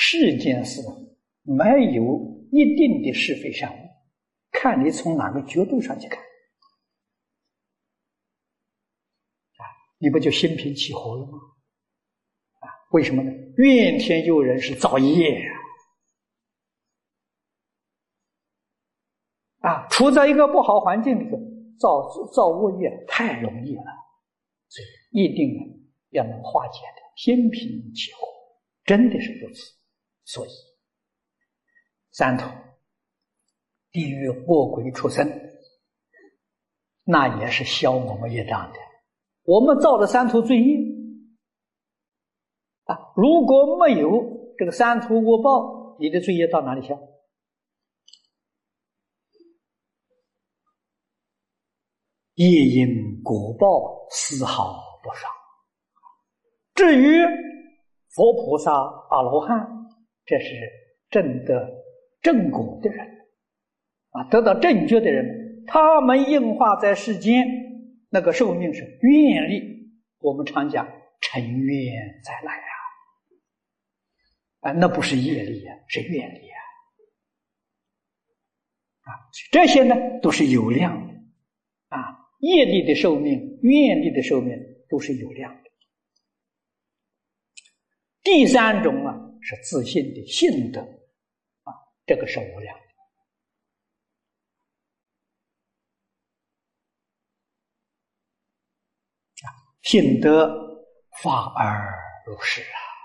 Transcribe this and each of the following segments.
世间事没有一定的是非善恶，看你从哪个角度上去看。你不就心平气和了吗？为什么呢？怨天尤人是造业处在一个不好环境里头，造恶业太容易了，所以一定要能化解的，心平气和，真的是如此。所以三途地狱恶鬼畜生，那也是消我们业障的。我们造的三途罪业如果没有这个三途恶报，你的罪业到哪里消？业因果报丝毫不伤。至于佛菩萨、阿罗汉，这是证得正果的人得到正觉的人，他们应化在世间，那个寿命是愿力，我们常讲成愿再来那不是业力是愿力这些呢都是有量的业力的寿命、愿力的寿命都是有量的。第三种是自信的信德这个是无量的。信德法而如是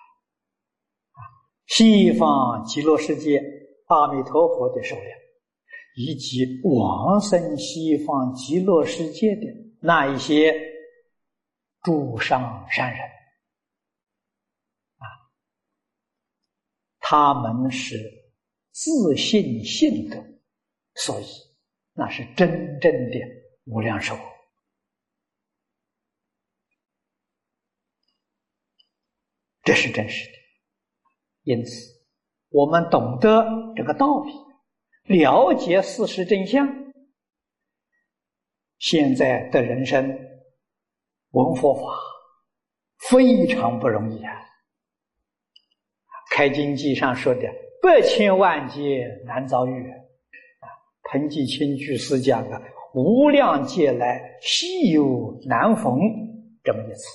西方极乐世界阿弥陀佛的寿量，以及往生西方极乐世界的那一些诸上善人他们是自信信德，所以那是真正的无量寿。这是真实的。因此我们懂得这个道理，了解事实真相，现在的人生闻佛法非常不容易开经记上说的百千万劫难遭遇彭济清居士讲无量劫来稀有难逢这么一次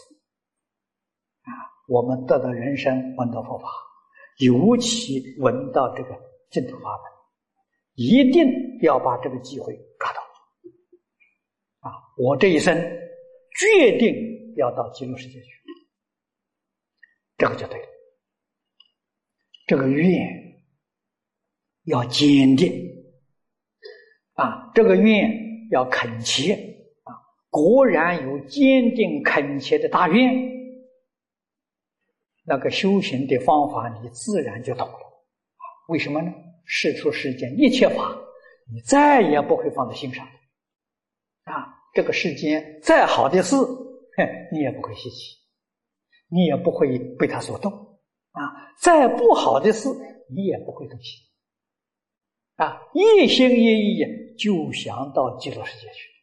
我们得到人生闻到佛法，尤其闻到这个净土法门，一定要把这个机会抓到我这一生决定要到极乐世界去，这个就对了。这个愿要坚定这个愿要恳切果然有坚定恳切的大愿，那个修行的方法你自然就懂了。为什么呢？世出世间一切法你再也不会放在心上这个世间再好的事你也不会稀奇，你也不会被它所动再不好的事你也不会动心一心一意就想到极乐世界去